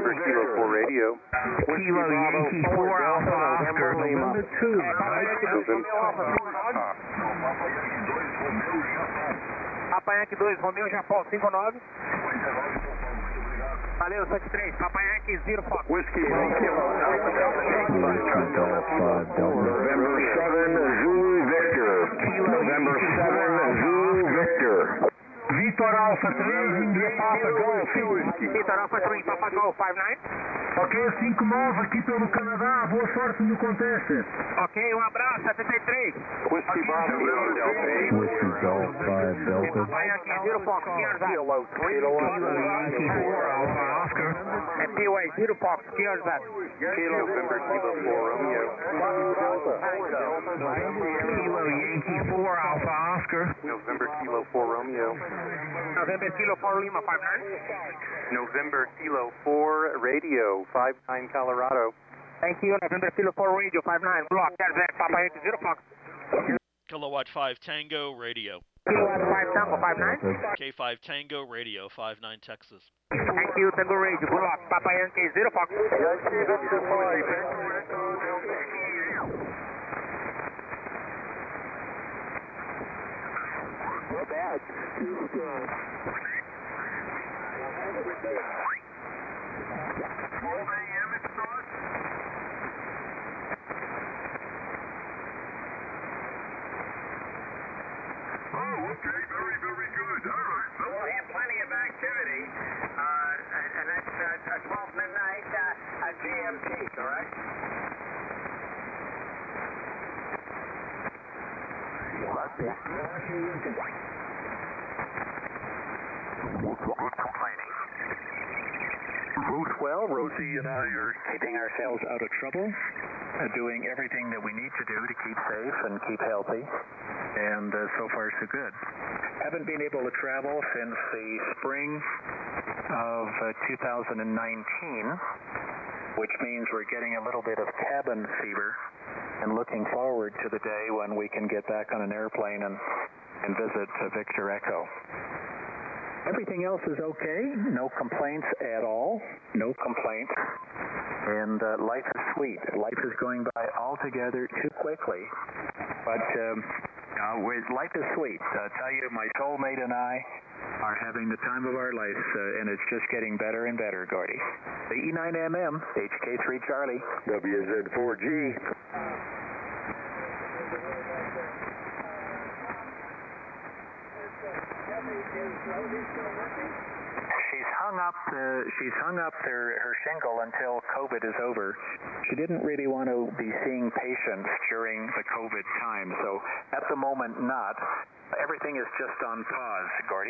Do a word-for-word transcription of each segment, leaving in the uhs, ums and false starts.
November Kilo four radio. Kilo Yankee four Alpha Oscar. November two. Papa Yankee dois, Romeo Japão cinco nove. Valeu, sete três, Papa Yankee zero Fox. Whiskey Kilo. November seven Zulu Victor. November seven Zulu Victor. Victor Alpha três, India Papa Golf. Victor Alpha três, Papa Golf cinco nove. Ok, cinco nove aqui pelo Canadá. Boa sorte no contest. Ok, um abraço, setenta e três. Whiskey Bravo Delta. Whiskey Golf five Delta. Papa Yankee zero Fox, Kilo Kilo three. Kilo Yankee four Alpha Oscar. M P O A zero Fox, Kilo that. Kilo November Kilo four Romeo. Kilo Yankee four Alpha Oscar. November Kilo four Romeo. November Kilo four Lima five nine. November Kilo four Radio five nine Colorado. Thank you, November Kilo four Radio five nine. Block, that's that, Papa Yankee zero Fox. Kilowatt five Tango Radio. Kilowatt five Tango five nine. K five Tango Radio five nine Texas. Thank you, Tango Radio, good luck, Papa Yankee zero Fox. Bad. Oh, okay, very, very good. All right. So we have plenty of activity, uh, and, and that's uh, at twelve midnight uh, at G M T, correct? good complaining. Route well, Rosie and I are keeping ourselves out of trouble, uh, doing everything that we need to do to keep safe and keep healthy, and uh, so far so good. Haven't been able to travel since the spring of uh, two thousand nineteen, which means we're getting a little bit of cabin fever and looking forward to the day when we can get back on an airplane and, and visit uh, Victor Echo. Everything else is okay. No complaints at all. No complaints. And uh, life is sweet. Life is going by altogether too quickly. But um, uh, life is sweet. I tell you, my soulmate and I are having the time of our lives, uh, and it's just getting better and better, Gordy. The E nine M M, H K three Charlie. W Z four G. She's hung up the, she's hung up their, her shingle until COVID is over. She didn't really want to be seeing patients during the COVID time, so at the moment not. Everything is just on pause, Gordy.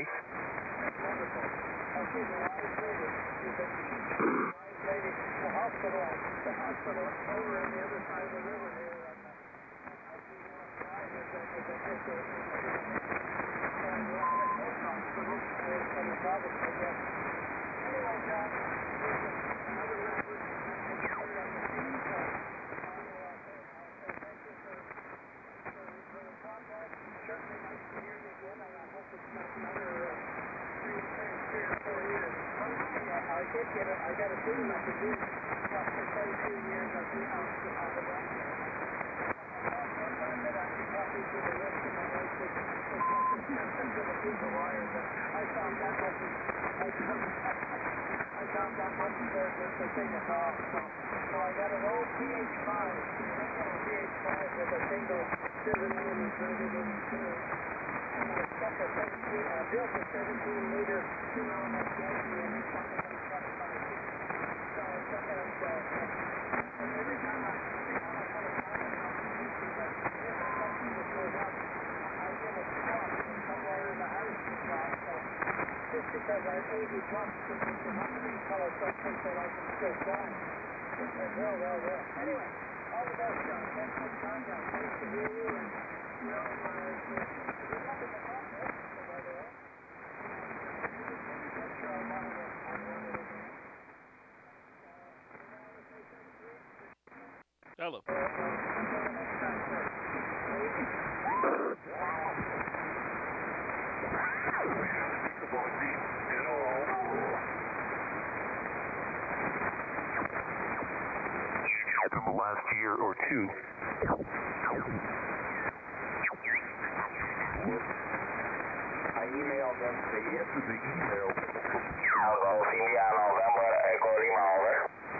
I did get a, I got a feeling I could do after thirty-two years of being out to have a run. One time that I could copy to the rest of my life was to the people wire, but I found that wasn't, I found, I found that wasn't the, the, the thing at all. So, so I got an old P H five, a P H five with a single seventeen inserted into it. And I stuck a seventeen, I built a seventeen liter two element Yankee in each one of them trucks on a sheet. So I took it and, uh, and every time I, every time I put a comment on the YouTube that if something that goes up, I get a spot somewhere in the house and stuff. So just because I have eighty trucks and some hundred color trucks so I can still fly. Well, well, well. Anyway, all the best, John. Thanks for the contact. Nice to hear you. And, you know, uh, good luck in the contest, by the way. I'm sure I'm one of the, I'm one of the. Hello. Until the next time, sir. Football team in all. in the last year or two. I emailed them the yesterday email. Alpha India November Echo Lima, over.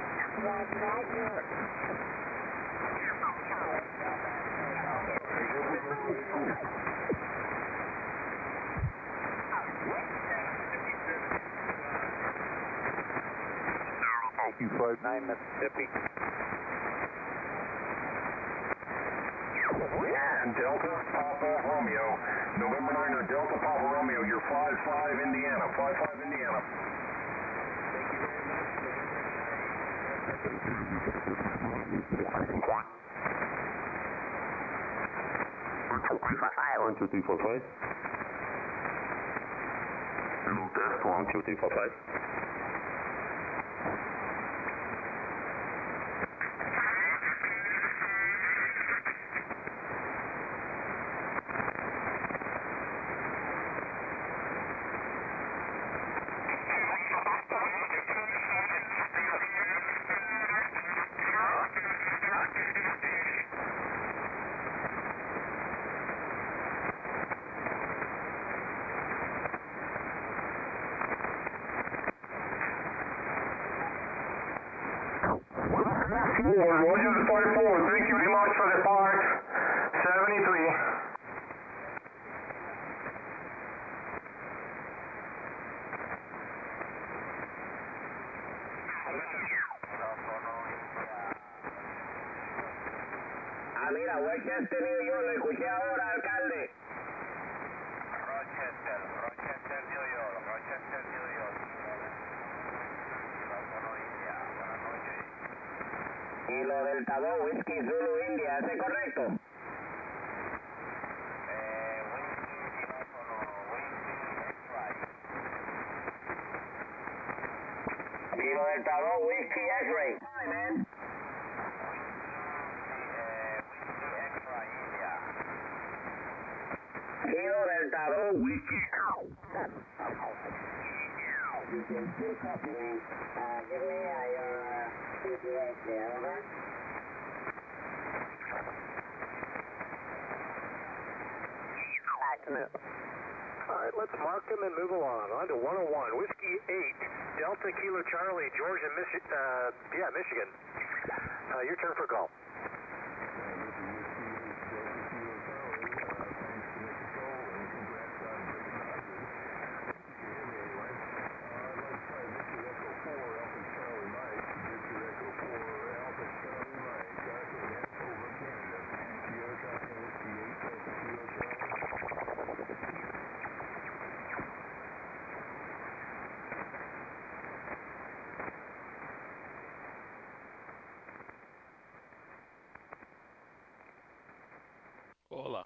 Q five nine Mississippi. And Delta Papa Romeo, November niner Delta Papa Romeo, you're five five Indiana, five five Indiana. Thank you very much. One two three four five. Hello, test one two three four five. Roger the forty-four, thank you very much for the part. seventy-three. Ah, mira, Westchester, New York, lo escuché ahora, alcalde. Rochester, Rochester, New York, Rochester, New York. Kilo Delta dos, Whiskey Zulu India, ¿es correcto? Eh, Whiskey, teléfono, Whiskey X-Ray. Kilo Delta dos, Whiskey X-Ray. Hi, man. Whiskey, uh, Whiskey X-Ray, India. Kilo Delta dos, Whiskey. You can still copy me. Uh, give me uh, your uh, C P H there, over. Accident. All right, let's mark them and move along. On to one oh one, Whiskey eight, Delta Kilo Charlie, Georgia, Michi- uh, yeah, Michigan. Uh, your turn for call. Hola.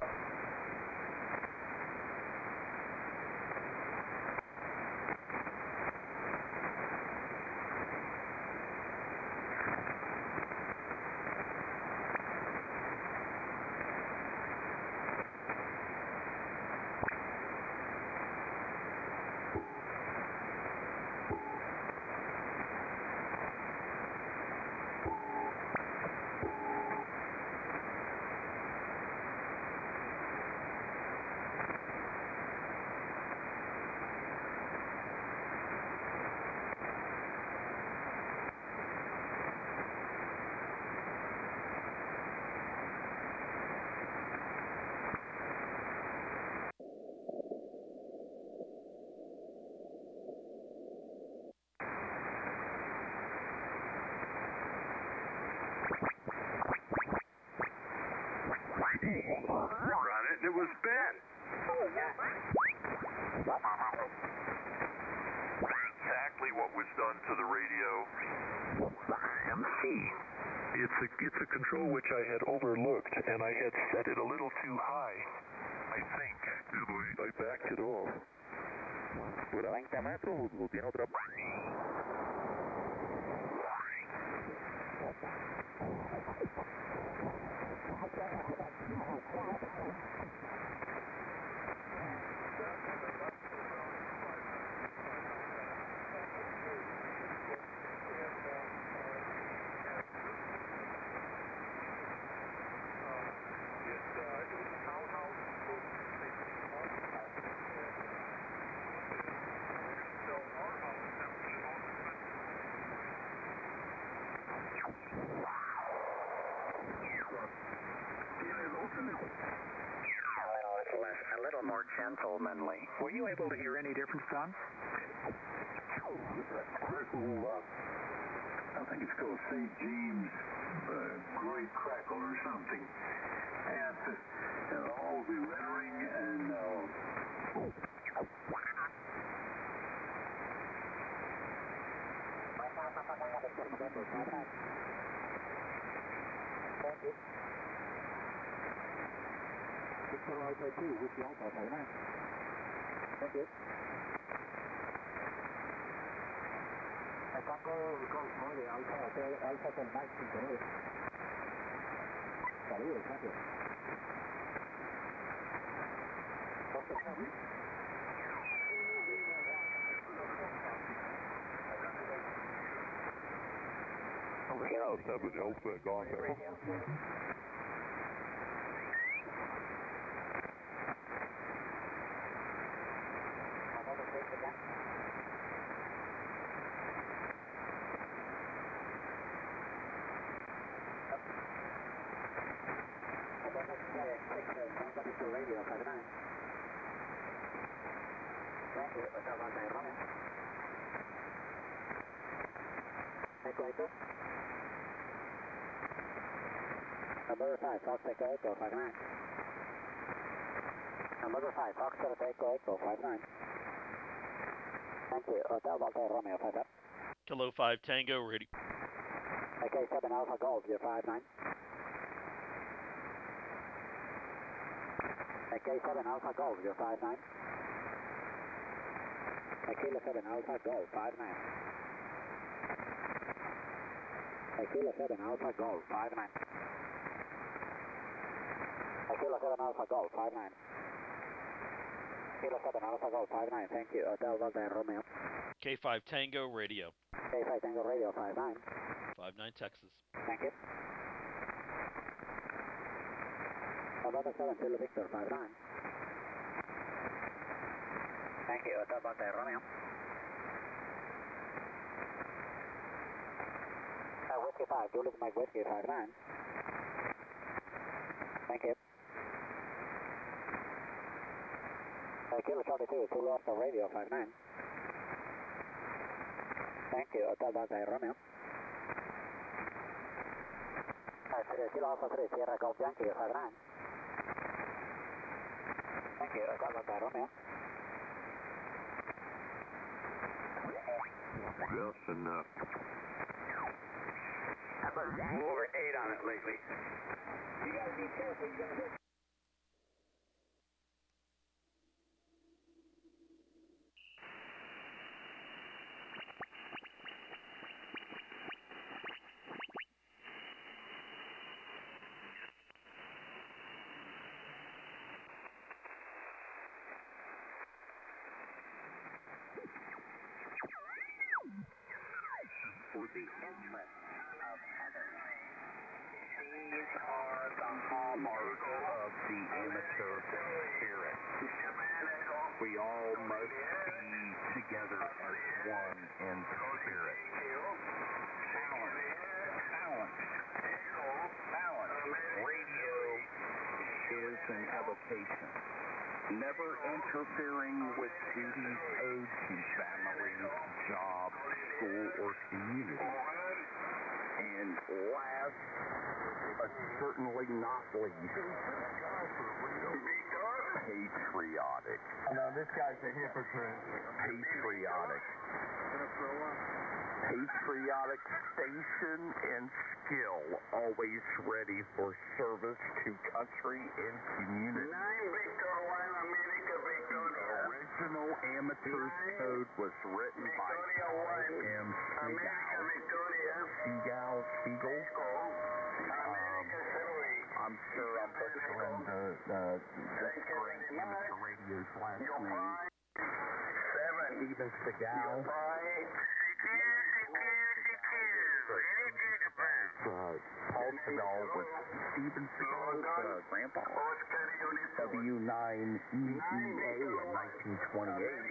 Run it, it was Ben. Exactly what was done to the radio. M C. It's a it's a control which I had overlooked, and I had set it a little too high. I think. I backed it off. treinta metros, tiene otra. gentlemanly. Were you able to hear any difference, Don? Crackle, uh, I think it's called Saint James uh, Great Crackle or something. And uh, all the lettering and uh, Thank you. Victor Alpha two, Whiskey Alpha, five nine. Thank you. Tango Golf nueve, Alfa Hotel, Alfa con Mike cinco nueve. Saludos, gracias. South seven Delta Golf Echo. Radio five nine. Thank you. Hotel Delta Romeo. Echo Echo. Number five, Fox Echo Echo five nine. Number five, Fox Echo Echo five nine. Thank you. Hotel Delta Romeo five nine. Kilo five Tango Radio. Echo seven Alpha Golf, you're five nine. K seven Alpha Golf, you're five nine. Kilo seven Alpha Golf, five nine. Kilo seven Alpha Golf, five nine. Kilo seven Alpha Golf, five nine. Kilo seven Alpha Golf, five nine, thank you. Hotel Delta Romeo. K five Tango Radio. K five Tango Radio, five nine. five nine Texas. Thank you. Delta seven Kilo Victor, five nine. Thank you. Hotel Delta Romeo. Uh, Whiskey five, Julius Mike Whiskey, five nine. Thank you. Uh, Kilo Charlie two, Kilo Oscar Radio, five nine. Thank you. Hotel Delta Romeo. Uh, Kilo Alpha three, Sierra Golf Yankee, five nine. Thank you. Hotel Delta Romeo. Just enough. How about over eight on it lately? You gotta be careful. You gotta hit. For the interest of others. These are the hallmarks of the amateur spirit. We all must be together as one in spirit. Balance, balance, balance. Radio is an avocation. Never interfering with duties owed to family, job, school, or community. And last, but certainly not least, patriotic. No, this guy's a hypocrite. Patriotic. Patriotic station and skill, always ready for service to country and community. The original Amateur's Code was written by Charles M. Seagal. Seagal, Seagal. Um, I'm sure I'm butchering the, the, this great amateur radio's last name. Steven Seagal. Uh, Paul Seagal was Steven Seagal's uh, grandpa. W nine E E A in nineteen twenty-eight.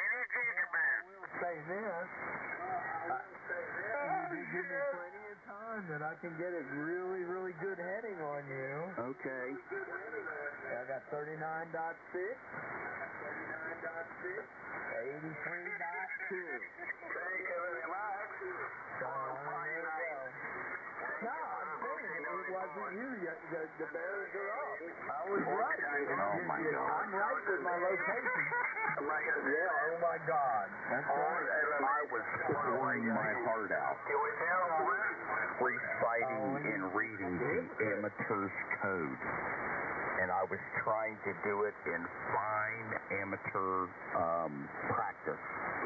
Say this. Uh, you give me plenty of time. one that I can get a really, really good heading on you. Okay. I got thirty-nine point six, thirty-nine point six, eighty-three point two. Thank you very much. So, there you go. No, I'm saying it wasn't you. The, the bears are up. I was right. Oh, my God. I'm right with my location. Yeah, oh, my God. That's right. I was pouring my heart out. Reciting and reading the amateur's code. And I was trying to do it in fine amateur um, practice.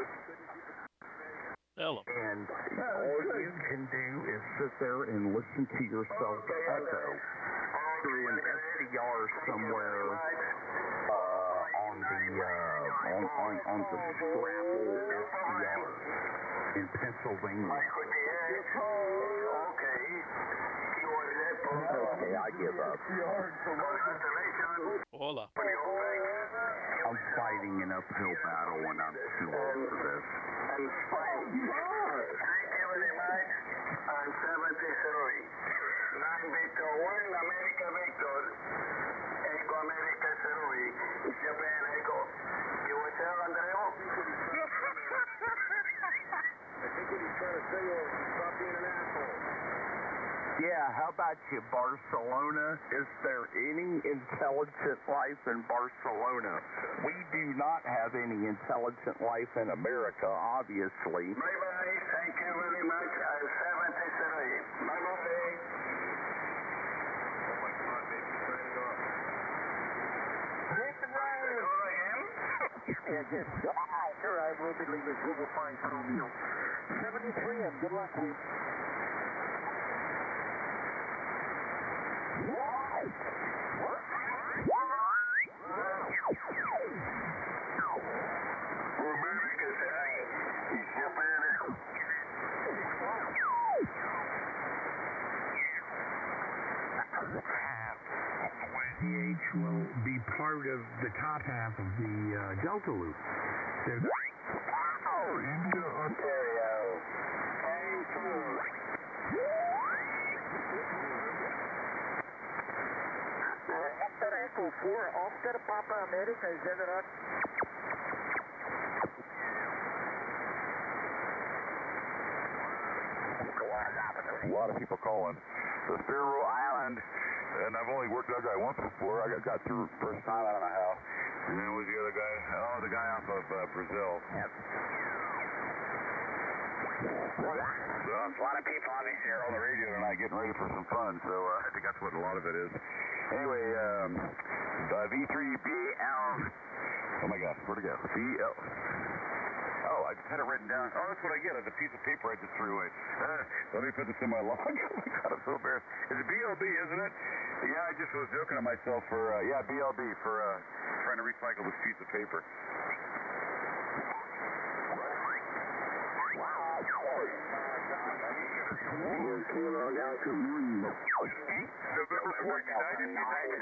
Hello. And all you can do is sit there and listen to yourself echo through an S D R somewhere uh, on the uh, on, on, on the Scrapple S D R in Pennsylvania. Okay, I give up. Hola. I'm fighting an uphill battle and I'm too old for this. Thank you very much. I'm seventy-three. nine Victor one, America Victor. Echo America three. Japan Echo. U S A Andreo? I think what he's trying to say is stop being an asshole. Yeah, how about you, Barcelona? Is there any intelligent life in Barcelona? We do not have any intelligent life in America, obviously. Bye-bye. Thank you very much. I'm seventy-three. Bye-bye. Oh, my God, baby. Signing off. Listen, Ryan. Call again? Yes, yes. Sure, I will be leaving. We will find some. seventy-three, and good luck to you. C H will be part of the top half of the uh, Delta Loop. There's Ontario. Oscar Echo four, Oscar Papa America, is that right? A lot of people calling. The Sparrow Island, and I've only worked that guy once before. I got, got through first time, I don't know how. And then was the other guy? Oh, the guy off of uh, Brazil. Yep. So, a lot of people obviously are on the radio tonight getting ready for some fun, so uh, I think that's what a lot of it is. Anyway, um, uh, V three B L. Oh my gosh, where'd it go? B L. Oh, I just had it written down. Oh, that's what I get. It's a piece of paper I just threw away. Uh, let me put this in my log. Oh my God, I'm so embarrassed. It's B L B, isn't it? Yeah, I just was joking to myself for, uh, yeah, B L B for uh, trying to recycle this piece of paper. November fourth, United, United.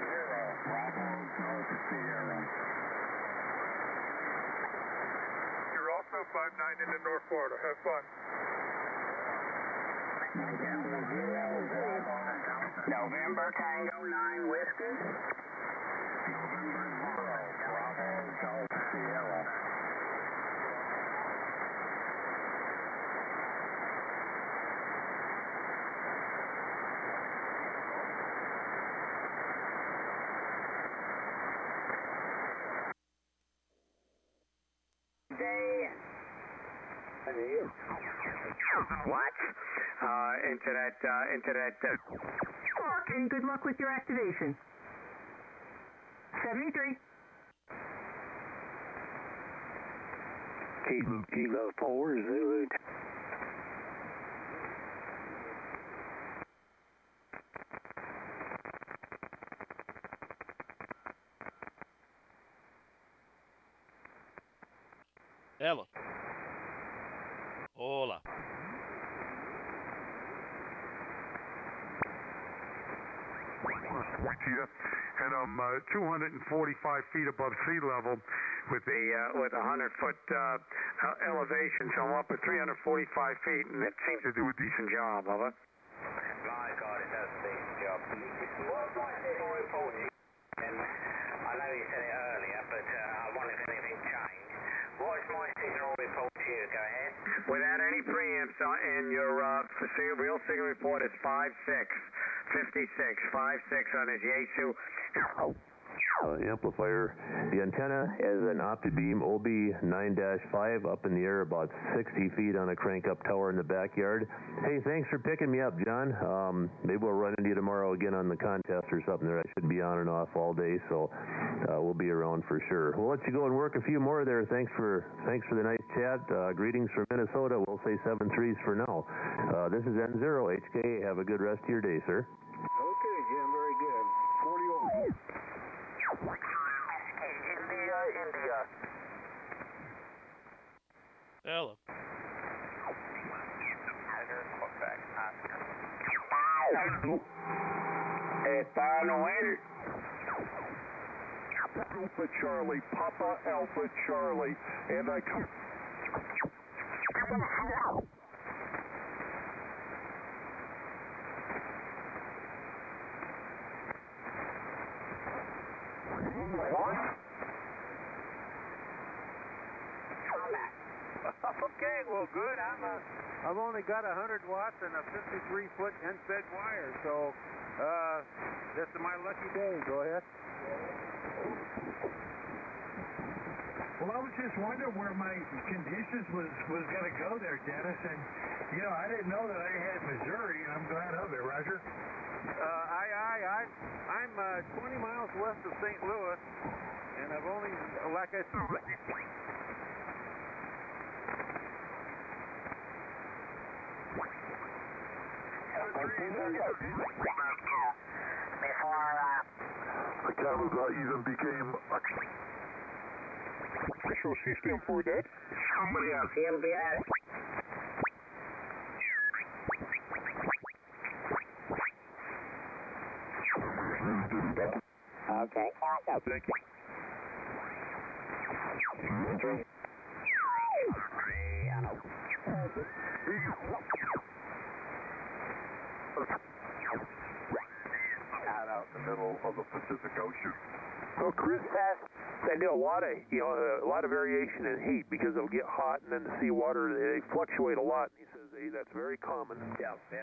You're also five nine into North Florida. Have fun. November Tango nine Whiskey. November Bravo Golf Sierra. What? Uh, into that, uh, into that, uh... And good luck with your activation. seventy-three. Kilo, Kilo four, Zulu. Hello. Hola. Wichita, and I'm uh, two hundred forty-five feet above sea level. with the uh, with a hundred foot uh, elevation. So I'm up at three hundred forty-five feet, and it seems to do a decent job. Over. My God, it does a decent job. What's my signal report? And I know you said it earlier, but uh, I wonder if anything changed. What is my signal report to you? Go ahead. Without any preamps in your uh, sig- real signal report is five six, fifty-six, five six on his Yaesu. Uh, amplifier. The antenna is an OptiBeam O B nine dash five up in the air about sixty feet on a crank-up tower in the backyard. Hey, thanks for picking me up, John. Um, maybe we'll run into you tomorrow again on the contest or something there. I should be on and off all day, so uh, we'll be around for sure. We'll let you go and work a few more there. Thanks for thanks for the nice chat. Uh, greetings from Minnesota. We'll say seven threes for now. Uh, this is N zero H K. Have a good rest of your day, sir. Okay, Jim, very good. forty over. India, India. Hello. Está Noel. Alpha Charlie, Papa Alpha Charlie, and I come. What? Okay, well, good. I'm uh, I've only got one hundred watts and a fifty-three foot end-fed wire, so uh, this is my lucky day. Go ahead. Well, I was just wondering where my conditions was, was going to go there, Dennis, and, you know, I didn't know that I had Missouri, and I'm glad of it, Roger. Uh, I, I, I, I'm uh, twenty miles west of Saint Louis, and I've only, like I said, Before, uh, The Canada even became a special system for that. Somebody else, he'll be at. Okay. Thank you. Out in the middle of the Pacific Ocean. Well, Chris has they do a lot of you know a lot of variation in heat because it'll get hot and then the seawater they fluctuate a lot. He says hey, that's very common. Yeah, yeah.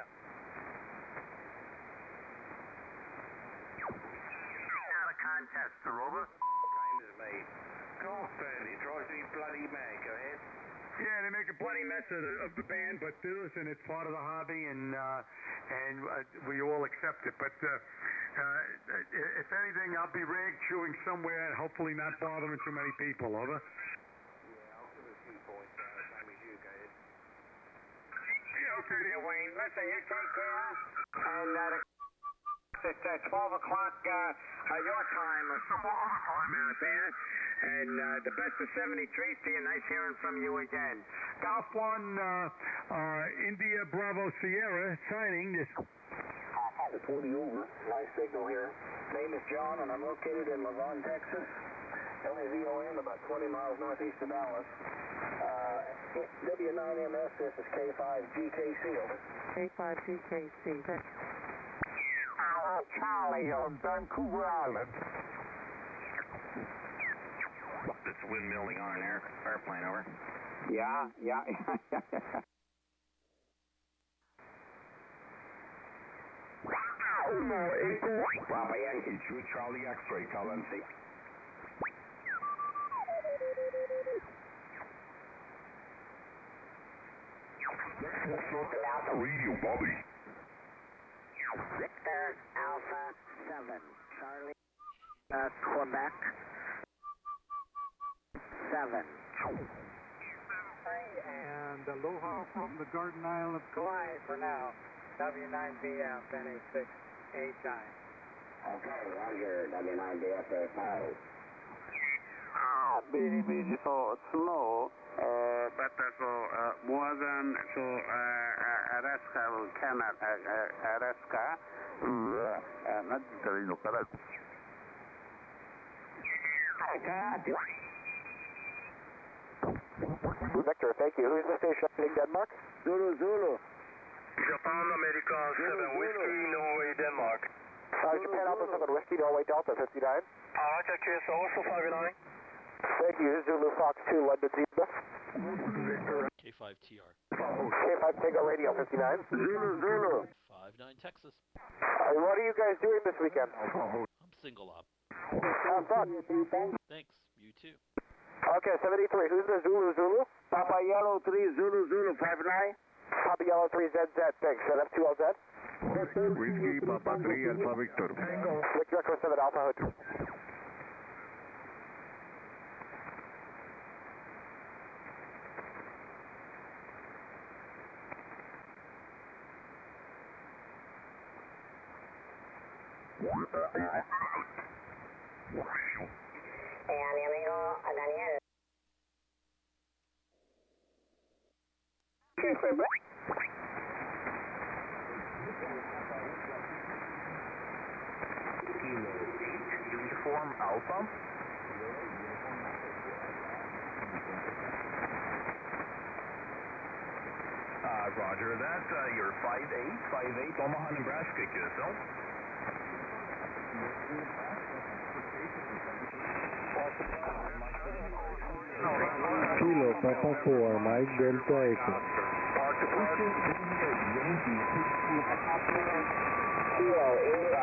Out of contest, Rover. Same as me. Golf band, it drives me bloody mad. Go ahead. Yeah, they make a bloody mess of the, of the band, but uh, listen, it's part of the hobby, and uh, and uh, we all accept it. But uh, uh, if anything, I'll be rag chewing somewhere and hopefully not bothering too many people. Over. Yeah, I'll give it a few points. Uh, same as you, go ahead. Yeah, okay, there, Wayne. Listen, you take care, and uh, it's uh, twelve o'clock uh, uh, your time, or some time out there. And uh, the best of seventy-threes to you. Nice hearing from you again. Golf one, uh, uh, India Bravo Sierra signing this. forty over. Nice signal here. Name is John, and I'm located in Lavon, Texas. L A V O N, about twenty miles northeast of Dallas. Uh, W nine M S, this is K five G K C, over. K five G K C. Hello, Charlie on Vancouver Island. It's windmilling on an air, airplane, over. Yeah, yeah. Papa Yankee, two Charlie X-ray, call M C. Radio Bobby. Victor Alpha seven, Charlie. Uh, Quebec. Seven. and aloha from the Garden Isle of Kauai for now. W nine B F, N A six eight nine. Okay, Roger, W nine B F, five. Ah, busy, busy, so slow, uh, but uh, so uh, more than so uh, Alaska cannot uh, Alaska, uh, not the correct. Victor, thank you. Who's the station in Denmark? Zulu, Zulu. Japan American seven Whiskey, Norway, Denmark. Uh, Japan Alpha seven Whiskey, Norway Delta fifty-nine. Uh, Roger, Q S O, also five nine. Thank you. Zulu Fox two, London Zebra. K five T R. K five Tango Radio fifty-nine. Zulu, Zulu. five nine Texas. Uh, what are you guys doing this weekend? I'm single op. Have fun. Thanks. You too. Okay, seventy-three. Who's the Zulu, Zulu? Papa Yellow three, Zulu, Zulu, five nine. Papa Yellow three, Z Z. Thanks. Set up two L Z. Whiskey, Papa three, Alpha Victor. Victor Echo seven Alpha Hood. Uniform Alpha. Uh, Roger that. Uh, you're five eight, five eight, Omaha, Nebraska, Q S L. Kilo, Papa four, Mike Delta Echo. Kilo, Eva,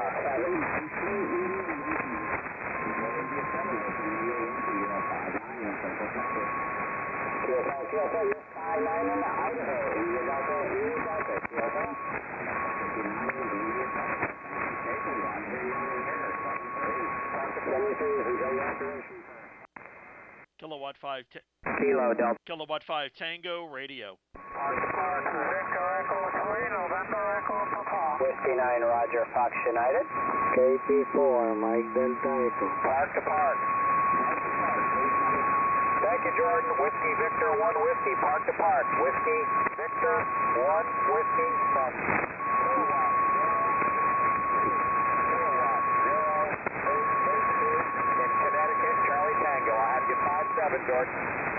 Kilowatt five. Ta- Kilo, Delta. Kilowatt five Tango Radio. Whiskey nine, Roger, Fox United. K P four, Mike Delta Echo. Park to park. Thank you, Jordan. Whiskey Victor one Whiskey, park to park. Whiskey Victor one Whiskey from in Connecticut, Charlie Tango. I have you five seven, Jordan.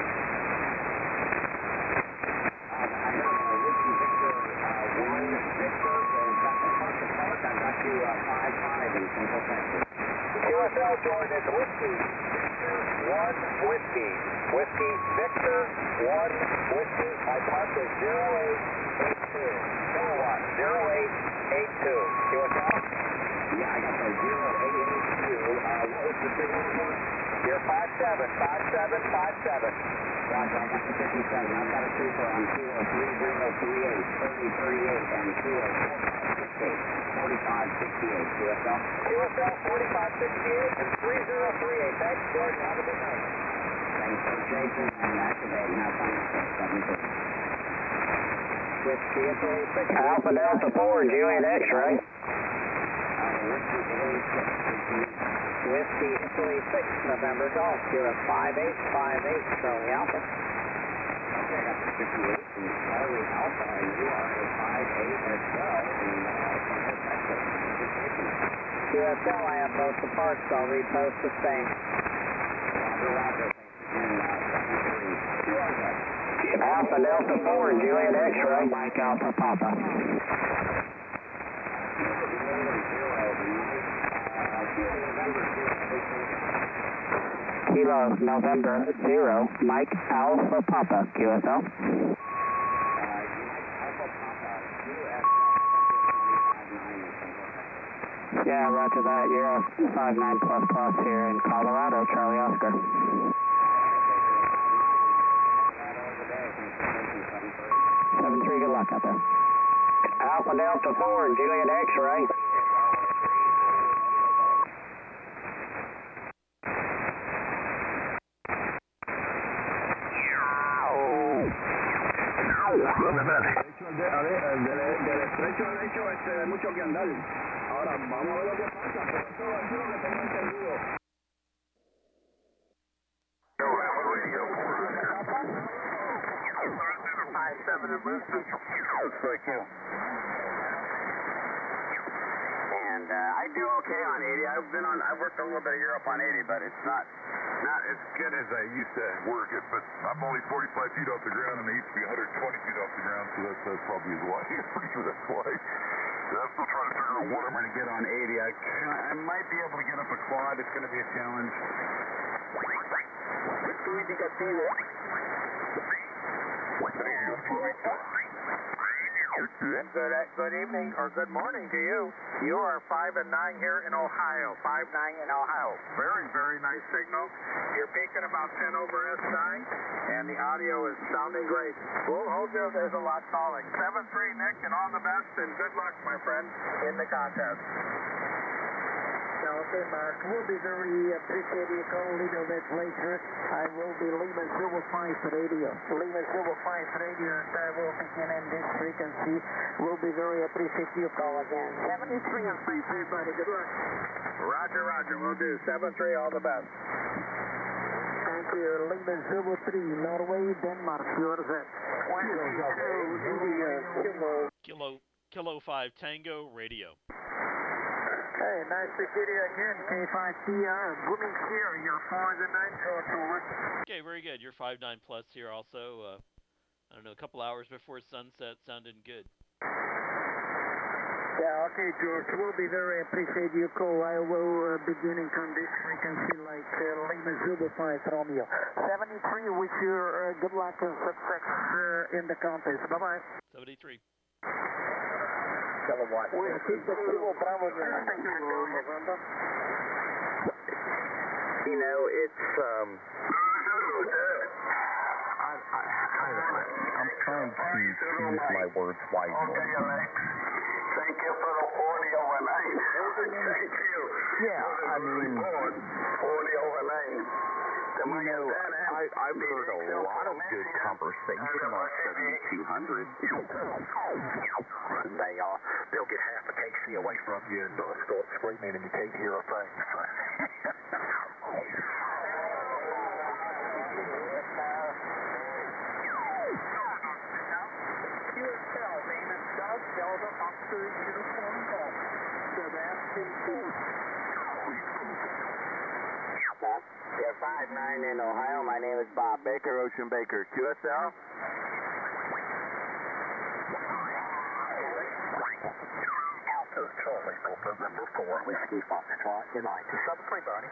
Q S L Jordan, Whiskey Victor one Whiskey. Whiskey Victor one Whiskey. My park is zero eight eight two. Kilowatt zero eight eight two. Q S L? Yeah, I got the zero eight eight two. Uh, what was the signal for? You're five seven, five seven, five seven. Roger, I got the fifty-seven. I've got a super on Kilo three zero three eight, thirty thirty-eight, and Kilo forty-five sixty-eight. Q S L? Q S L forty-five sixty-eight and three zero three eight. Thanks, Jordan. Have a good night. Thanks for Jason and activating. Now, time six seven two. Whiskey Italy six. Alpha Delta four, Juliet X-ray. Whiskey Italy six. Whiskey Italy six, November Golf. You're a five eight five eight, Charlie Alpha. Okay, I got the fifty-eight and Charlie Alpha, and you are a five eight as well in uh, Central Texas. Q S L, I have both the parks. I'll repost the same. Roger, Roger. Alpha Delta four, Juliet X-ray. Mike Alpha Papa. Kilo November zero, Mike Alpha Papa, Q S L. Yeah, roger that. You're a five nine plus plus here in Colorado, Charlie Oscar. seven three, good luck out there. Alpha Delta four, Juliet X-ray. Del estrecho derecho este, mucho que andar. Ahora vamos a ver lo que pasa, pero eso es lo que tengo entendido. five seven in Lisbon. Looks like you. And uh, I do okay on eighty. I've been on. I've worked a little bit of Europe on eighty, but it's not Not as good as I used to work it, but I'm only forty-five feet off the ground, and I used to be one hundred twenty feet off the ground, so that's, that's probably why. I'm pretty sure that's why. So I'm still trying to figure out what I'm going to get on eighty. I, I might be able to get up a quad. It's going to be a challenge. Good, good evening or good morning to you. You are five and nine here in Ohio. Five nine in Ohio. Very, very nice signal. You're peaking about ten over S nine, and the audio is sounding great. We'll hold you. There's a lot calling. Seven three Nick, and all the best, and good luck, my friend, in the contest. Okay, Mark. We'll be very appreciative you call a little bit later. I will be Lima Zero five Radio. Lima Zero five Radio, and I will begin in this frequency. We'll be very appreciative you call again. seventy-three on five three, buddy. Good luck. Roger, roger. We'll do. seven three, all the best. Thank you. Lima Zero three, Norway, Denmark. Yours at Kilo, Kilo five Tango Radio. Hey, nice to see you again, K five T R, Booming Sierra, you're four and nine, over. Okay, very good. You're five nine plus here also. Uh, I don't know, a couple hours before sunset, sounding good. Yeah, okay, George, we'll be very appreciate your call. I will uh, begin in this frequency like uh, Lima Zulu five Romeo. seventy-three, wish you uh, good luck and success uh, in the contest. Bye-bye. seventy-three. Kilowatt. We'll keep the Kilo Bravo there. You know, it's, um... I, I, I, I'm trying to choose my words wisely. Thank you for the forty over nine. Thank you. Yeah, I mean... forty over nine. You know, I, I've heard a lot of good conversation on seventy-two hundred. They are. They'll get half a K C away from you and they'll start screaming and you can't hear a thing. Q S L, name is Doug Delta Foxtrot Uniform Golf. Sebastian Ford. You're five nine in Ohio. My name is Bob Baker, Ocean Baker. Q S L? Alpha Charlie, November four, Whiskey Foxtrot, United. seven three, Barney.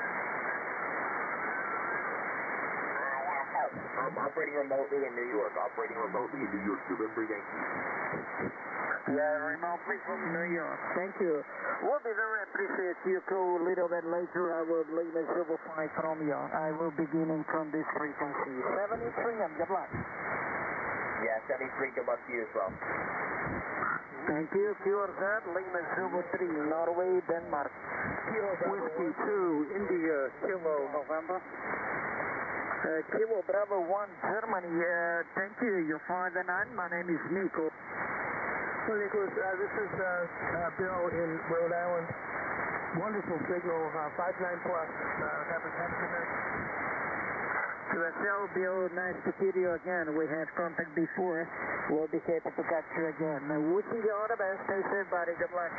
I'm operating remotely in New York. Operating remotely in New York. November Yankee. Yeah, remotely from New York. Thank you. We'll be very appreciate you call a little bit later. I will leave a zero five from you. I will beginning from this frequency. seventy-three and good luck. Yeah, seventy-three, good luck to you as well. Thank you. Q R Z, Lima zero three, Norway, Denmark. Whiskey two, India, Kilo, November. Uh, Kilo Bravo one, Germany. Uh, thank you. You're five and nine. My name is Nico. So, Nicholas, uh, this is uh, uh, Bill in Rhode Island. Wonderful signal, uh, five nine plus. Uh, have a have a good night. Q S L, Bill, nice to hear you again. We had contact before. We'll be happy to catch you again. Uh, wishing you all the best. Stay safe, buddy. Good luck.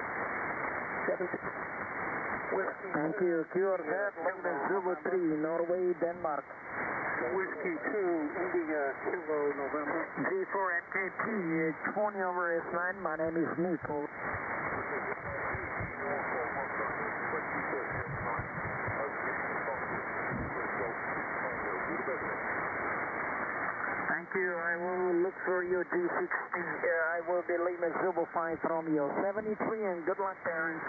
Thank you. Q R Z, Lima zero three, Norway, Denmark. Whiskey two, India, Kilo, November. G four N K T, twenty over S nine. My name is Nico. Thank you. I will look for you, G sixteen. Uh, I will be Lima zero five Romeo. seventy-three and good luck, parents.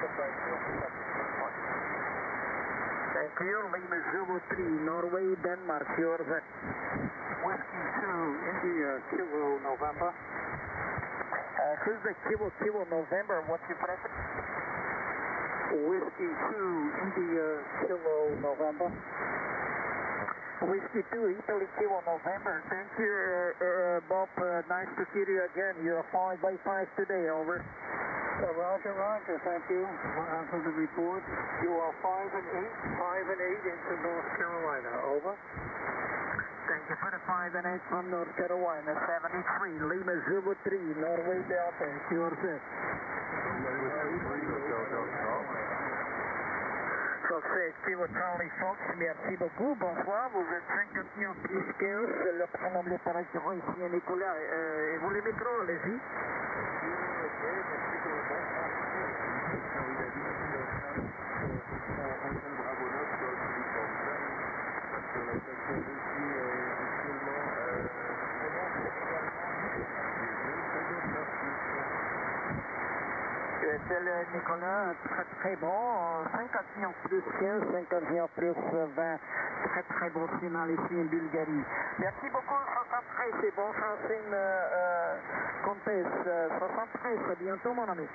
Thank you. Lima zero three, Norway, Denmark. Yours at Whiskey two, India, Kilo, November. Uh, who's the Kilo, Kilo, November? What's your preference? Whiskey two, India, Kilo, November. Whiskey two, Italy, Kilo, November. Thank you, uh, uh, Bob. Uh, nice to hear you again. You're five by five today, over. Uh, roger, roger. Thank you uh, for the report. You are five and eight, five and eight into North Carolina. Over. Thank you for the five and eight from North Carolina. seventy-three, Lima zero three, Norway Delta. Yours it. Parfait. Kilo Charlie Fox, merci beaucoup. Bonsoir. Vous êtes cinquante-neuf plus quinze. Le programme d'opération ici à Nicolas. Euh, et vous les micros, allez-y. C'est le Nicolas, très très bon, cinquante-neuf plus quinze, cinquante-neuf plus vingt, très très bon signal ici en Bulgarie. Merci beaucoup, soixante-treize, c'est bon, Francine euh, Comtesse, soixante-treize, à bientôt mon ami.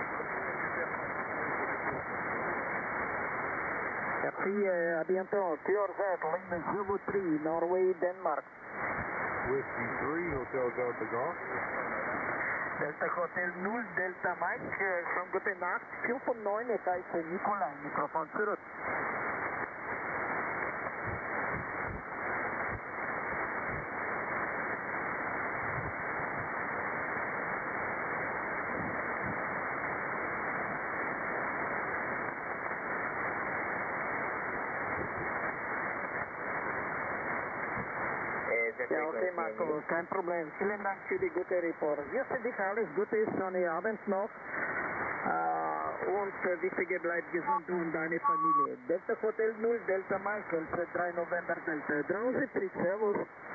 Merci, euh, à bientôt. Q R Z, Lima zero three, Norway, Denmark. Whiskey three, Hotel Delta Golf. Delta Hotel nul, Delta Mike, uh, from gute Nacht, vier von neun, het is Nicolai, microfoon terug. Ja, oké okay, Marco, geen probleem. Vielen Dank für die gute Report. Jetzt dich alles Gute, schönen Abend noch. Uh, und uh, wichtige, bleibt gesund, du und deine Familie. Delta Hotel null, Delta Michael, drei November Delta. Draußen, Frick, servus.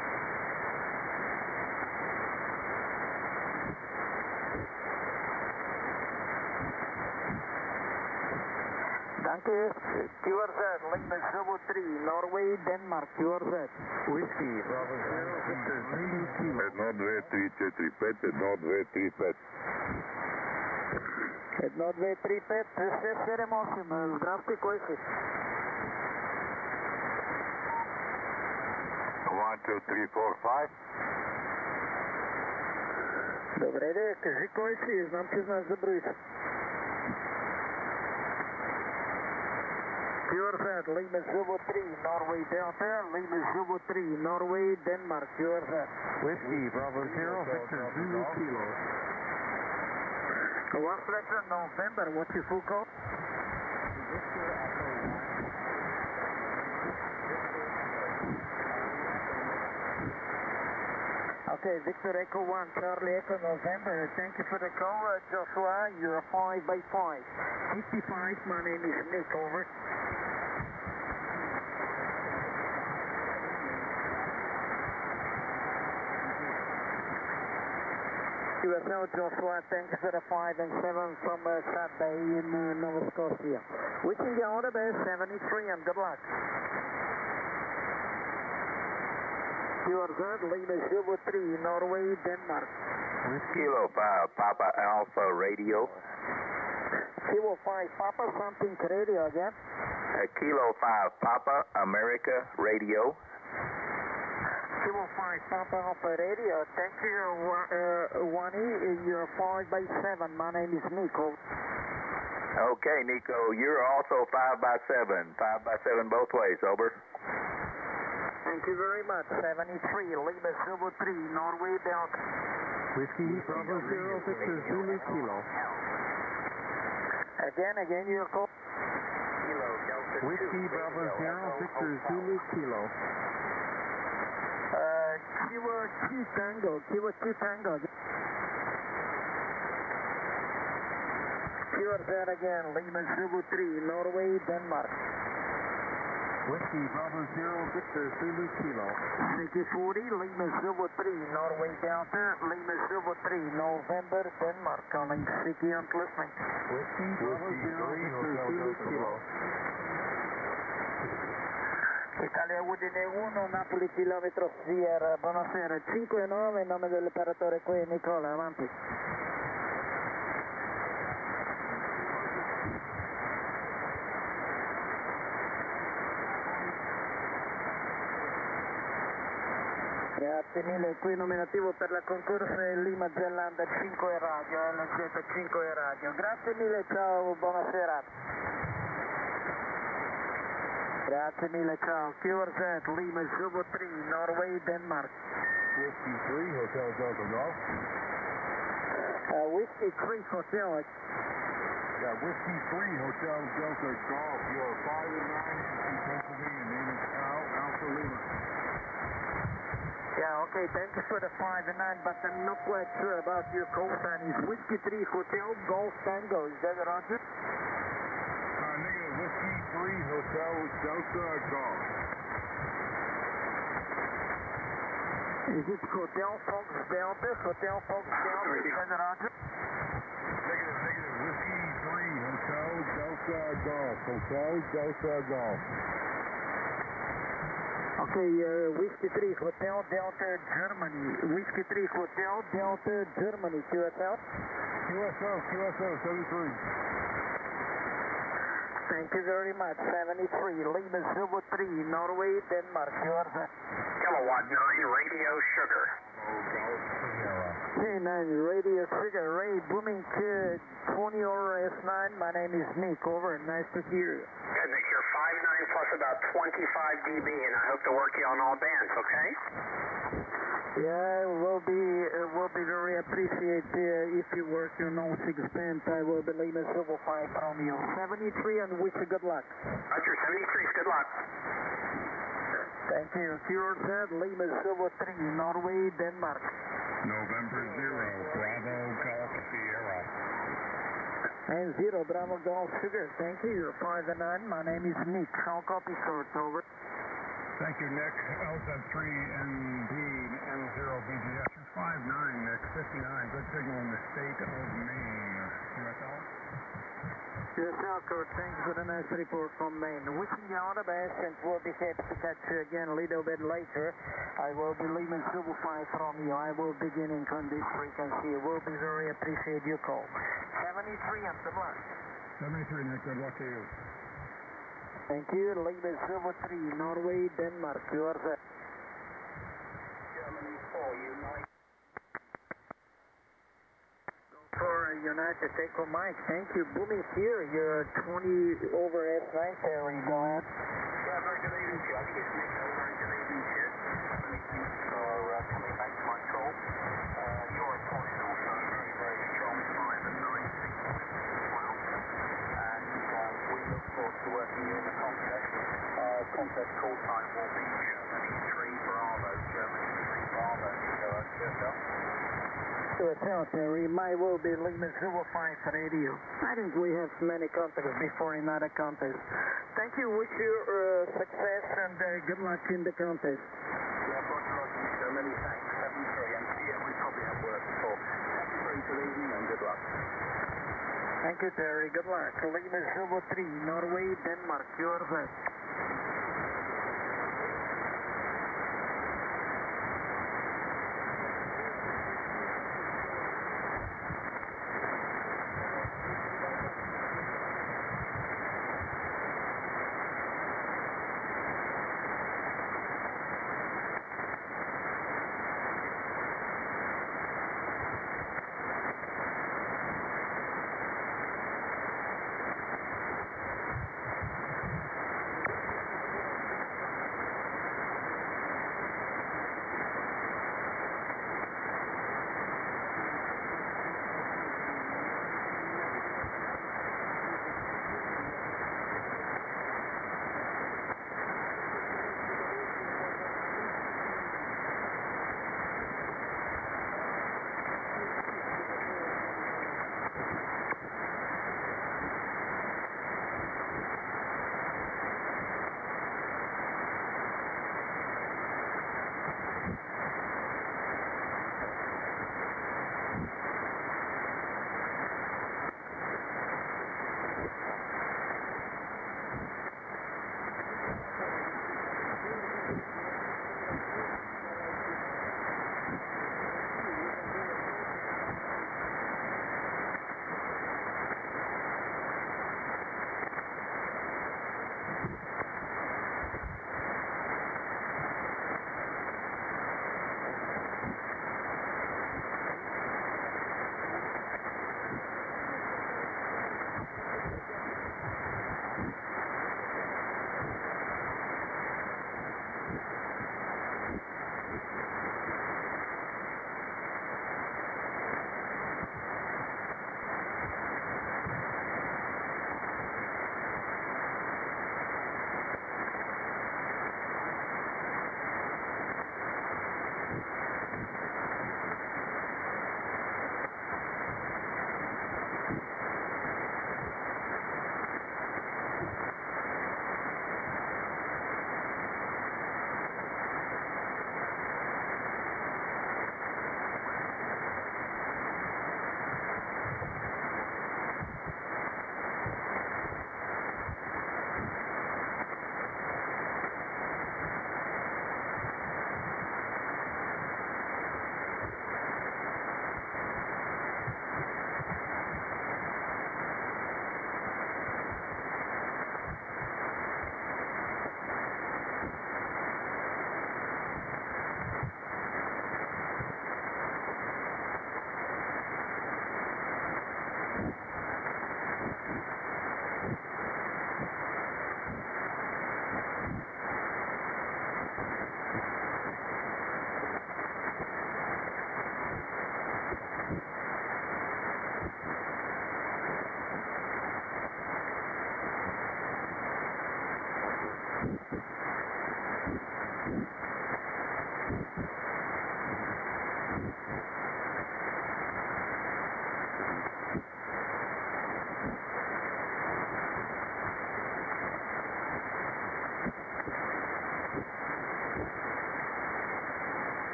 Danke. Q R Z, Lima zero three, Norway, Denmark, Q R Z. Whiskey, Bravo zero, Victor Zulu Kilo. Едно, две, три, четири, пет, едно, две, три, пет. Едно, две, три, пет, шест, седем, осем. Здравствуй, кой си? One, two, three, four, five. Добре, де, кажи кой си, знам, че знаеш да броиш. Q R Z, Lima zero three, Norway Delta, Lima zero three, Norway, Denmark, Q R Z. Whiskey, Bravo zero, Victor Zulu Kilo. One letter November, what's your full call? Okay, Victor Echo one, Charlie Echo November, thank you for the call, uh, Joshua, you're five by five. fifty-five, my name is Nick, over. U S L Joshua, thank you for the five and seven from uh, Sad Bay in uh, Nova Scotia. Wishing you all the best, seventy-three, and good luck. Q R Z, Lima zero three, Norway, Denmark. Kilo five, Papa Alpha Radio. Kilo five, Papa something radio again. Uh, Kilo five, Papa America Radio. Kilo five, Papa Alpha Radio. Thank you, uh, Wani. You're five by seven. My name is Nico. Okay, Nico. You're also five by seven. five by seven both ways. Over. Thank you very much. seventy-three, Lima zero three, Norway, Delta. Whiskey, Bravo zero, Victor Zulu Kilo. Again, again, your call. Kilo, Delta Whiskey, Bravo zero, Victor Zulu Kilo. Uh, Kilo two Tango, Kilo two Tango. Q R Z again, Lima zero three, Norway, Denmark. Whiskey, Bravo zero, Victor Zulu Kilo. Siki forty, Lima zero three, Norway Delta, Lima zero three, November, Denmark, calling Siki and listening. Whiskey, Bravo zero, Victor Zulu Kilo. Italia Udine uno, Napoli chilometro Sierra, buonasera, cinque nove, nome dell'operatore qui, Nicola, avanti. Grazie mille, qui nominativo per la concorso è Lima Zelanda cinque Radio, L Z cinque Radio. Grazie mille, ciao, buona serata. Grazie mille, ciao. Q R Z, Lima zero three, Norway, Denmark. Whiskey three, Hotel Delta Golf. Uh, Whiskey three, Hotel. Yeah, Whiskey three, Hotel Delta Golf. You are five and nine in Pennsylvania. Name is Al Alpha Lima. Yeah, okay, thank you for the five and nine, but I'm not quite sure about your call sign. Is Whiskey three Hotel Golf Tango, is that Roger? Uh, negative, Whiskey three, Hotel Delta Golf. Is it Hotel Fox Delta? Hotel Fox Delta, is that Roger? Negative, negative, Whiskey three, Hotel Delta Golf. Hotel Delta Golf. Okay, uh, Whiskey three Hotel Delta Germany. Whiskey three Hotel Delta Germany, Q S L? Q S L, Q S L, seventy-three. Thank you very much. seventy-three, Lima Silver three, Norway, Denmark. Yours. Kilowatt nine, Radio Sugar. Hey, nine, Radio Sugar, Ray, Booming Kid, twenty over S nine. My name is Nick. Over. Nice to hear you. Good, Nick. You're five nine plus about twenty-five D B, and I hope to work you on all bands, okay? Yeah, we'll be, uh, we'll be very appreciate uh, if you work your all six band. I will be Lima Silver five Romeo. seventy-three, and wish you good luck. Roger, seventy-three, good luck. Thank you. Yours at Lima Silver three, Norway, Denmark. November zero, Bravo Golf Sierra. And zero, Bravo Golf Sugar. Thank you. You're five and nine. My name is Nick. How copy, sir? It's over. Thank you, Nick. L Z three N D N zero B G S. You're five nine, Nick. fifty-nine. Good signal in the state of Maine. U S L? U S L, Kurt. Thanks for the nice report from Maine. Wishing you all the best, and we'll be happy to catch you again a little bit later. I will be leaving Silver five from you. I will begin in on this frequency. We'll be very appreciate your call. seventy-three, and good luck. seventy-three, Nick. Good luck to you. Thank you. Lima Silver three, Norway, Denmark. Yours at Germany four, United. For United Echo Mike, thank you. Booming here, you're twenty over S nine, Terry. Go ahead. Yeah, very good evening to you. I think it's Nick over and good evening to you. Many thanks for uh, coming back to my call. Uh, your report is also very, very strong, five and nine signals as well. And uh, we look forward to working you in the contest. Uh, contest call time will be Germany three Bravo, Germany three Bravo, Nico at Q S L. To a Terry, my will be Lima Silver five Radio. I think we have many contests before another contest. Thank you, wish you uh, success and uh, good luck in the contest. Yeah, Roger, Roger, Nico, many thanks. seven three, and yeah, we probably have work before. seven three, good evening and good luck. Thank you, Terry. Good luck. Lima Silver three, Norway, Denmark. Yours.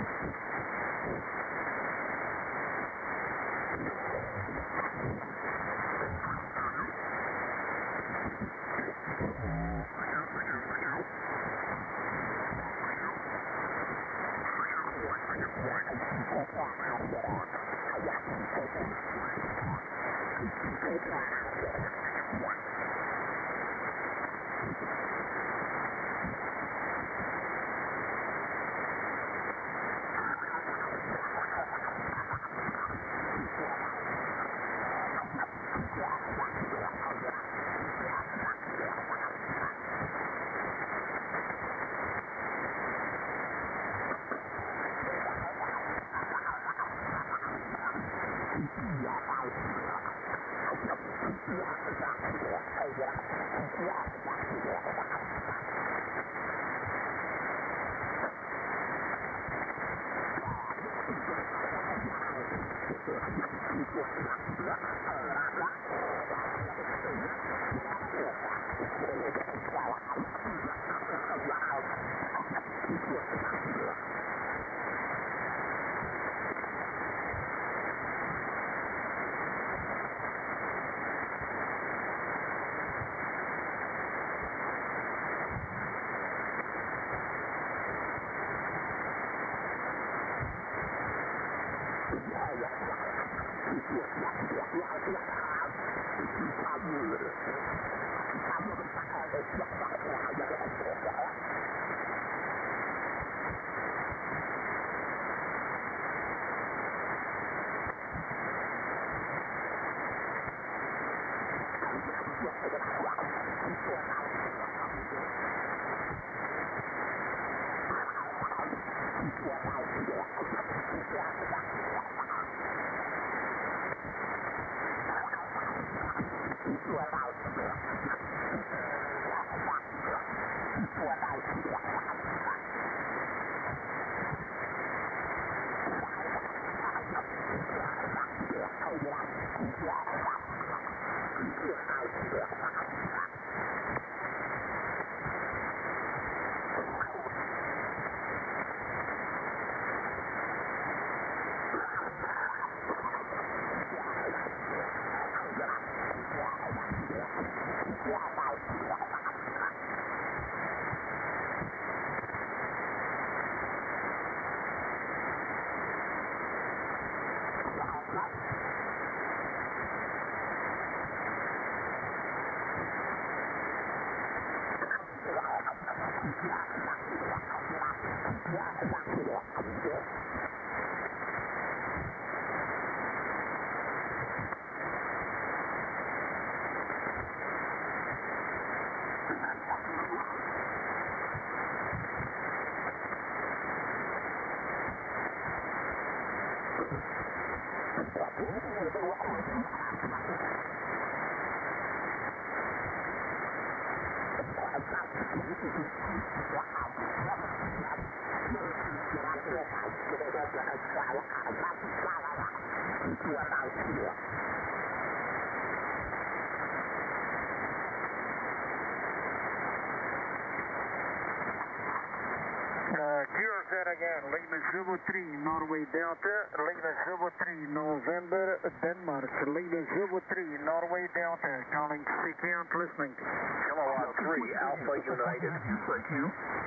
Again, Lima Zulu three, Norway Delta, Lima Zulu three, November, Denmark, Lima Zulu three, Norway Delta, calling C count, listening. Kilowatt three, Alpha United. Thank you.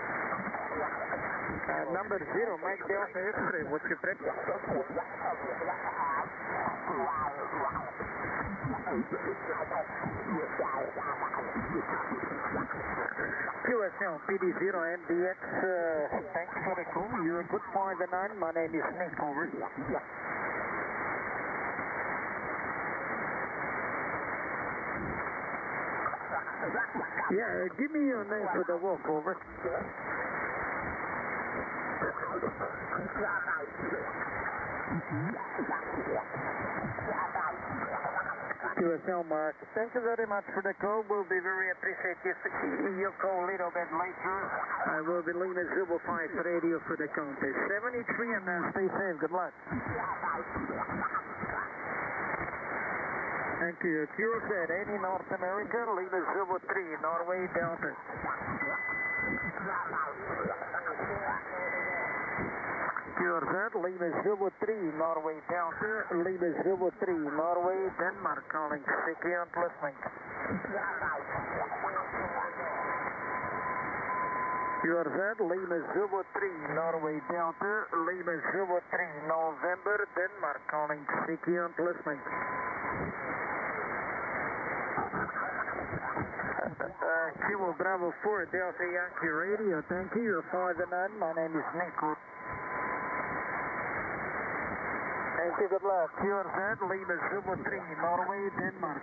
Uh, number zero, Mike Delta X-ray, what's your prep? Q S L P D zero N D X, uh, thanks for the call. You're a good five and nine. My name is Nick, over. Yeah, uh, give me your name for the walk, over. Q S L Mark, thank you very much for the call. We'll be very appreciative if you call a little bit later. I will be Lima Zulu five radio for the contest. seventy-three and uh, stay safe. Good luck. Thank you. Q S L, any North America, Lima Zulu three, Norway Delta. Q R Z, Lima Zulu three, Norway Delta, Lima Zulu three, Norway, Denmark, calling Sticky and listening. Q R Z, Lima Zulu three, Norway Delta, Lima Zulu three, November, Denmark, calling Sticky and listening. Uh, Kilo Bravo four, Delta Yankee Radio, thank you, you're five and nine, my name is Nico. Thank you, good luck. Q R Z, Lima Zulu three, Norway, Denmark.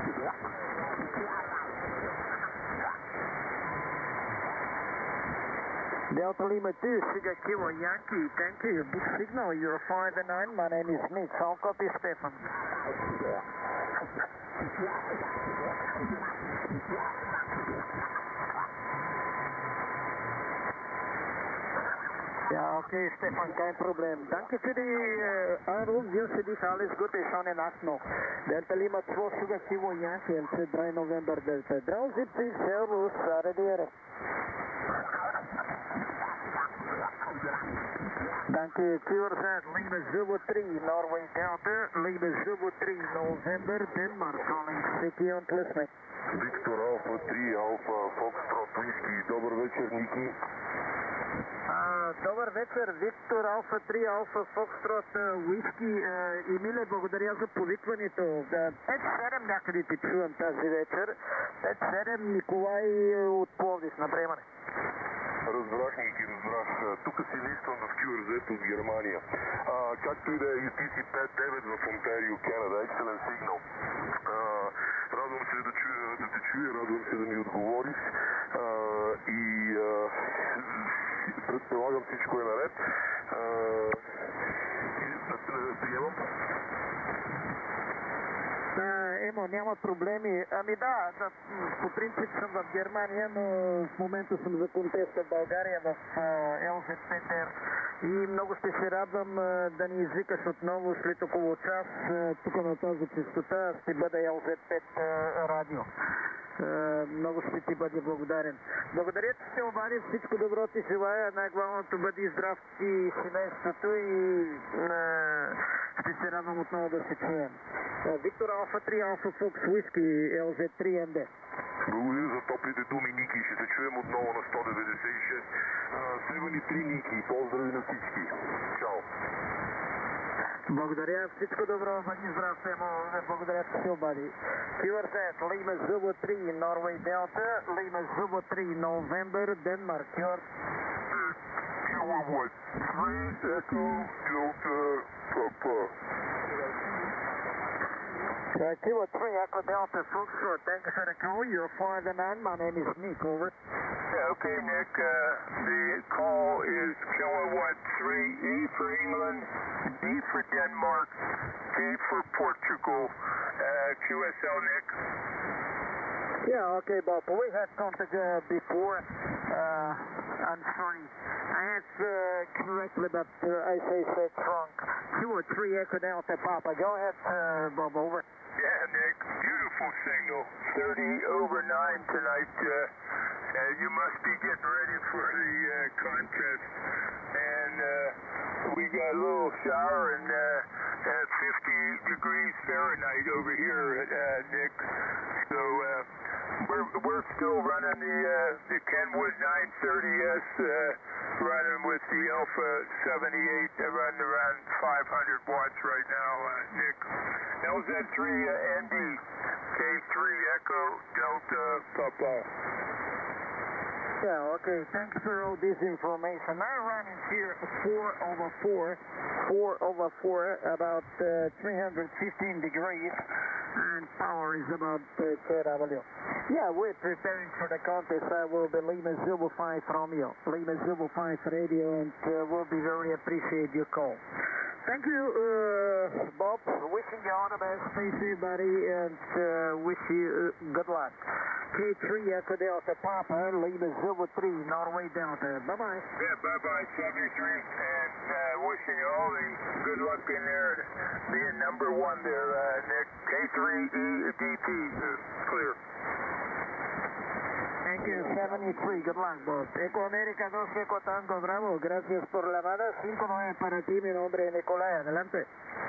Delta Lima two, Sugar Kilo Yankee, thank you, big signal, you're five and nine, my name is Nick, I'll copy Stefan. Ja, oké, okay, Stefan, geen probleem. Dank je voor die uh, aanroep. Wens dich alles Gute, schöne Nacht noch. Delta Lima two, Sugar Kilo Yankee, L C three November Delta. drieënzeventig, servus, arrivederci. Dank je, Q R Z, Lima Zulu three, Norway Delta, Lima Zulu three, November, Denmark, calling City and listening. Victor Alpha three, Alpha Foxtrot Whiskey, добър вечер, Ники. Uh, добър вечер, Виктор Алфа три, Алфа Фокстрот, Уиски. Uh, Емиле, благодаря за повикването. Uh, пет седем някъде ти чувам тази вечер. пет седем Николай от Пловдив на приемане. Разбрах, Ники, разбрах. Тук си листвам в Q R Z от Германия. А, както и да е, ти си пет девет в Онтарио, Канада. Excellent signal. А, радвам се да, чуя, да те чуя, радвам се да ми отговориш. А, и а, предполагам всичко е наред. А, приемам. Uh, Емо, няма проблеми. Ами да, да, по принцип съм в Германия, но в момента съм за контеста в България в uh, L Z five R и много ще се радвам uh, да ни извикаш отново след около час. Uh, тук на тази честота ще бъде L Z five uh, радио. Uh, много ще ти бъде благодарен. Благодаря, че се обади, всичко добро ти желая, най-главното бъди здрав и семейството и uh, ще се радвам отново да се чуем. Uh, Виктор Алфа три, Алфа Фокс Уиски, L Z three M D. Благодаря за топлите думи, Ники. Ще се чуем отново на сто деветдесет и шест. седем три, Ники. Поздрави на всички. Чао. Благодаря, всичко добро, бъди здрав, Емо. Благодаря, че се обади. Q R Z, Lima Zulu three, Norway Delta, Lima Zulu three, November, Denmark. Q R Z. Q R Z, three, Echo, Delta, Papa. Uh, Kilo three, Echo Delta, Foxtrot, thank you for the call. You're five and nine, my name is Nick, over. Yeah, okay, Nick, uh, the call is Kilo one three, E for England, D for Denmark, P for Portugal, uh, Q S L, Nick. Yeah, okay, Bob, we had contact uh, before. Uh, I'm sorry. I had uh, correctly, but uh, I say said wrong. Kilo three, Echo Delta, Papa. Go ahead, uh, Bob, over. Yeah, Nick, beautiful signal. thirty over nine tonight. Uh, uh, you must be getting ready for the uh, contest. And uh, we got a little shower and uh, at fifty degrees Fahrenheit over here, uh, Nick. So uh, we're, we're still running the, uh, the Kenwood nine thirty S, uh, running with the Alpha seventy-eight, uh, running around five hundred watts right now, uh, Nick. L Z three, uh, N D, K three, Echo, Delta, Papa. Yeah, okay, thanks for all this information. I'm running here four over four, four over four, about uh, three hundred fifteen degrees, and power is about uh, K W. Yeah, we're preparing for the contest. I will be Lima Zulu five Romeo, Lima Zulu five radio, and uh, we'll be very appreciate your call. Thank you, uh, Bob. Wishing you all the best. Thanks, everybody, and uh, wish you uh, good luck. K three, Echo Delta, Papa, Lima Zulu three, Norway Delta. Bye-bye. Yeah, bye-bye, seventy-three, and uh, wishing you all the good luck in there, being number one there, uh, Nick. K three E D T, uh, clear. Thank setenta y tres, good luck, boss. Eco América dos, Eco Tango, Bravo, gracias por la llamada. cinco nueve para ti, mi nombre es Nicolai, adelante.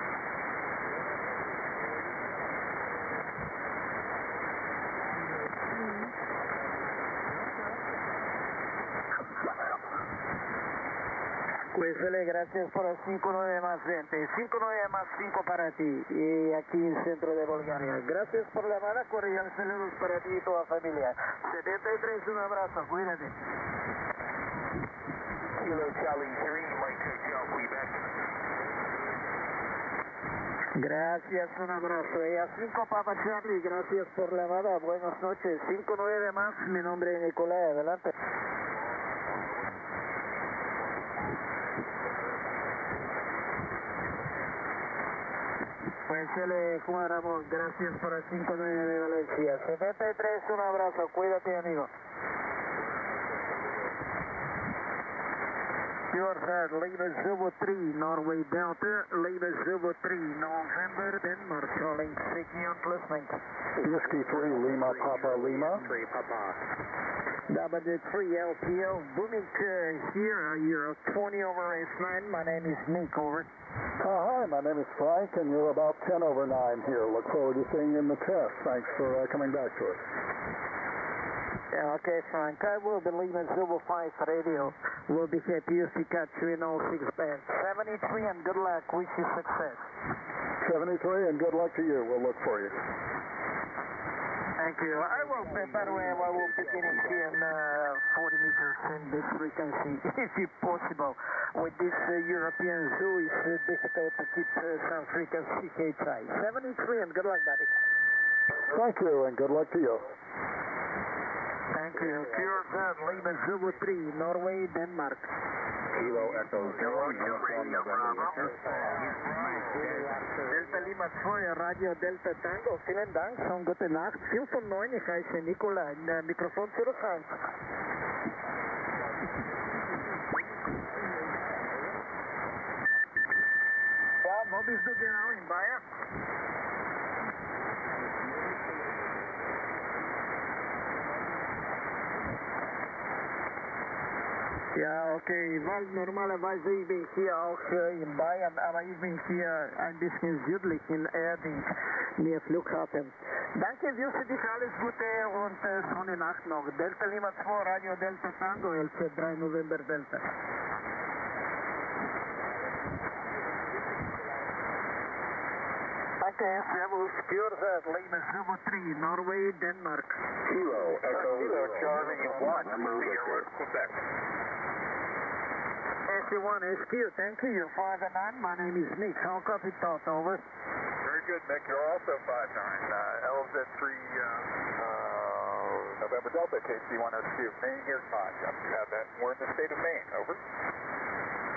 Cuísele, gracias por el cinco nueve más veinte, cinco nueve más cinco para ti, y aquí en el centro de Bulgaria. Gracias por la llamada, cordial saludos para ti y toda familia. setenta y tres, un abrazo, cuídate. Kilo Charlie three, Mike two Jump, we back. Gracias, un abrazo. Y a cinco Papa Charlie, gracias por la llamada, buenas noches. cinco nueve más, mi nombre es Nicolai, adelante. Pues se le cuadramos, gracias por el cinco nueve de Valencia. setenta y tres, un abrazo, cuídate, amigo. Fjordhead, Lima Zulu three, Norway Delta, Lima Zulu three, November, Denmark, calling Sigion listening. Whiskey three, Lima, Papa, Lima. three, Papa. W three L P O, booming uh, here, Euro twenty over S nine, my name is Nick, over. Uh, hi, my name is Frank, and you're about ten over nine here. Look forward to seeing you in the test. Thanks for uh, coming back to us. Yeah, okay, Frank. I will be leaving Zulu five radio. We'll be happy if you catch you in oh six band. seventy-three, and good luck. Wish you success. seventy-three, and good luck to you. We'll look for you. Thank you. I will, uh, by the way, I will begin here in uh, forty meters in this frequency, if it's possible. With this uh, European zoo, it's uh, difficult to keep uh, some frequency high. seventy-three, and good luck, buddy. Thank you, and good luck to you. Thank you. Fjordhead, Lima Zulu three, Norway, Denmark. Kilo Echo zero, uniform November. Delta Lima zwei, Radio Delta Tango. Vielen Dank, schon gute Nacht. vier von neun, ich heiße Nicola, in der Mikrofon zurück. Ja, wo bist du genau, in Bayern? Ja, okay, weil normalerweise ich bin hier auch äh, in Bayern, aber ich bin hier ein bisschen südlich in Erding, näher Flughafen. Danke, wünsche dich alles Gute und äh, schöne Nacht noch. Delta Lima zwei, Radio Delta Tango, L C drei November Delta. Danke, servus, Fjordhead, Lima Zulu three, Norway, Denmark. Kilo Echo Kilo Charlie one, Quebec, Quebec. S one S Q, thank you. five and nine, my name is Nick. How copy thought, over? Very good, Nick. You're also five nine. Uh, L Z three, uh, uh, November Delta, K C one S Q. Maine, here's five. Yep, you have that. We're in the state of Maine, over.